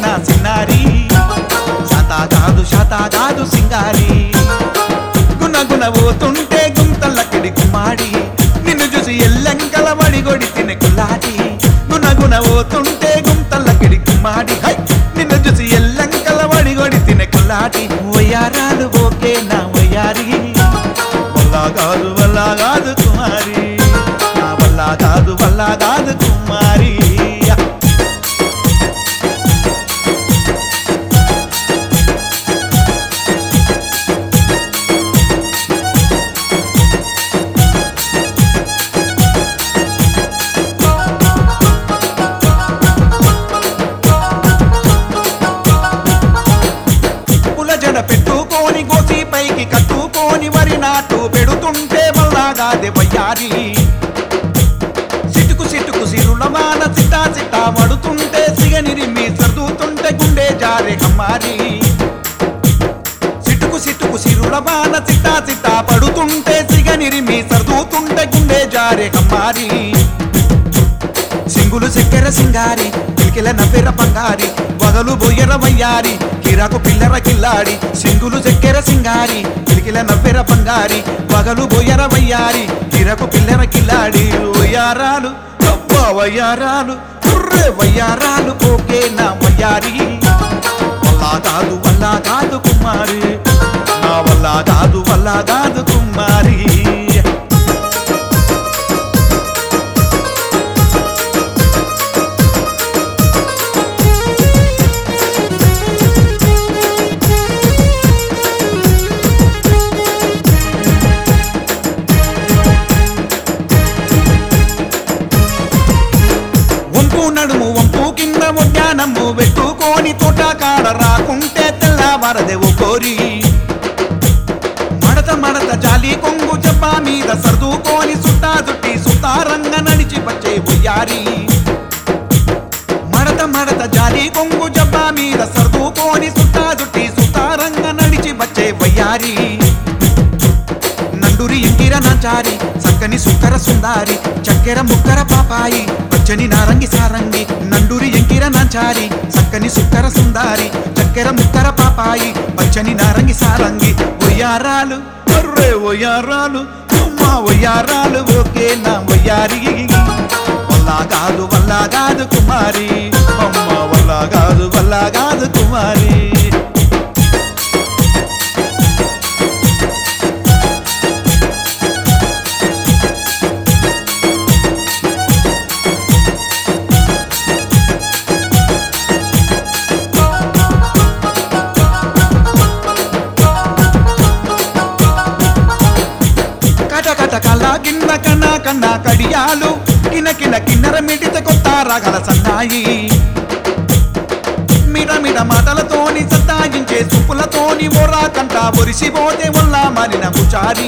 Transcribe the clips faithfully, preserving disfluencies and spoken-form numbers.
నా సిన్నారి శాతాగాదు శాతాగాదు సింగారి గుణ గుణ పోతుంటే గుంతలక్కడి కుమాడి నిన్ను చూసి ఎల్లంకల వడిగొడి తినే కుల్లాటి గుణ గుణ పోతుంటే గుంతలక్కడి కుమాడి హై నిన్ను చూసి ఎల్లంకల వడిగొడి తినే కుల్లాటి వయ్యారాలు ఓకే నా వయ్యారి వల్లా కాదు వల్లా కాదు కుమారి నా వల్లా కాదు వల్లా కాదు కుమారి పెట్టుకోని గోసి పైకి కట్టుకోని వరి నాటు పెడుతుంటే వల్లాగాదే వయ్యారి సిటుకు సిటుకు సిరుల వాన సిట్టా సిట్టా పడుతుంటే సిగనిరిమి సర్దుతుంటే గుండె జారే కమ్మారి సిటుకు సిటుకు సిరుల వాన సిట్టా సిట్టా పడుతుంటే సిగనిరిమి సర్దుతుంటే గుండె జారే కమ్మారి సింగులు చక్కెర సింగారి కిలికిల నవ్వెర బంగారి వగలు బొయ్యర వయ్యారి కిరాకు పిల్లర కిల్లాడి సింగులు చక్కెర సింగారి కిలికిల నవ్వెర బంగారి వగలు బొయ్యర వయ్యారి కిరాకు పిల్లర కిల్లాడి వయ్యారాలు అబ్బా వయ్యారాలు కుర్రె వయ్యారాలు ఓకే నా వయ్యారి వల్లా కాదు వల్లా కాదు కుమారి నా వల్లా కాదు వల్లా కాదు కుమారి నడుము వంపు కింద ఉద్యానము పెట్టుకోని తోట కాడ రాకుంటే తెల్లవారదేవు కోరి మడత మడత జాలి కొంగు జబ్బా మీద సర్దుకోని సుట్టా చుట్టి సుతారంగ నడిచి వచ్చే వయ్యారి మడత మడత జాలి కొంగు జబ్బా మీద సర్దుకోని సుట్టా చుట్టి సుతారంగ నడిచి వచ్చే వయ్యారి నండురి ఇంటిర నాచారి చక్కని సుక్కర సుందారి చక్కెర ముక్కర పాపాయి పచ్చని నారంగి సారంగి నండూరి ఎంకిర నాచారి చక్కని సుక్కర సుందారి చక్కెర ముక్కర పాపాయి పచ్చని నారంగి సారంగి ఒయ్యారాలు అర్రే ఒయ్యారాలు అమ్మా ఒయ్యారాలు ఓకే నా వయ్యారి వల్లా కాదు వల్లా కాదు కుమారి అమ్మ వల్లా కాదు వల్లా కాదు కుమారి కల గిన్న కన్నా కన్నా కడియాలు కిన కిన కిన్నర మిడిత కొత్త రాగల సన్నాయి మిడ మిడ మాటలతోని సత్తాయించే చూపులతోని ఓరా కంట ఒరిసిపోతే వల్లా మారిన పుచారి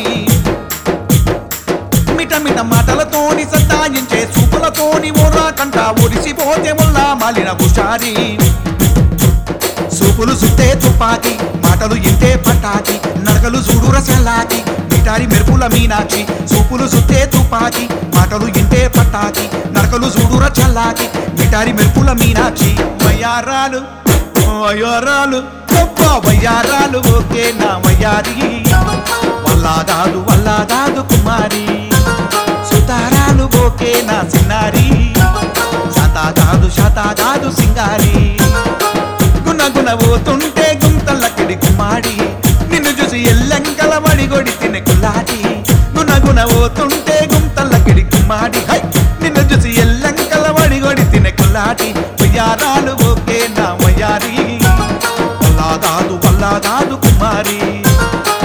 మిట మిట మాటలతోని సత్తాయించే చూపులతోని ఓరా కంట ఒరిసిపోతే వల్లా మాలిన పుచారి సూపులు సుట్టే తుపాకి మాటలు ఇంటే పటాకి నడకలు చూడుర సెల్లాకి మిటారి మెరుపుల మీనాక్షి సూపులు సుట్టే తుపాకి మాటలు ఇంటే పటాకి నడకలు చూడుర చల్లాకి మిటారి మెరుపుల మీనాక్షి వయ్యారాలు వయ్యారాలు గొప్ప వయ్యారాలు ఓకే నా వయ్యారి వల్లా కాదు వల్లా కాదు కుమారి సుతారాలు ఓకే నా సిన్నారి శాతా కాదు శాతా కాదు సింగారి గుణ గుణ పోతుంటే గుంతలక్కడి కుమాడి నిన్ను చూసి ఎల్లంకల వడిగొడి తినే కుల్లాటి గుణ గుణ పోతుంటే గుంతలక్కడి కుమాడి హై నిన్ను చూసి ఎల్లంకల వడిగొడి తినే కుల్లాటి వయ్యారాలు ఓకే నా వయ్యారి వల్లా కాదు వల్లా కాదు కుమారి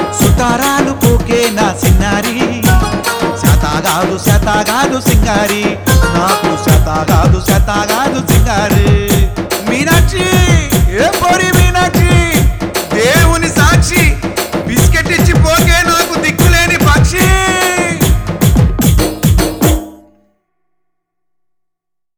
సుతారాలు ఓకే నా సిన్నారి శాతా కాదు శాతా కాదు సింగారి